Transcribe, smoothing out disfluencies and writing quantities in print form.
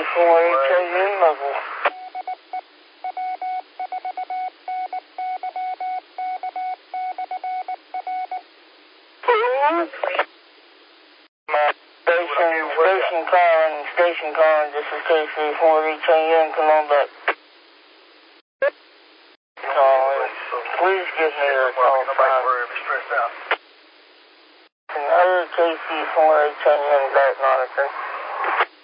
KC4HAN level. Station calling, this is KC4HAN, come on back. Please give me a call sign. Another KC4HAN back monitor.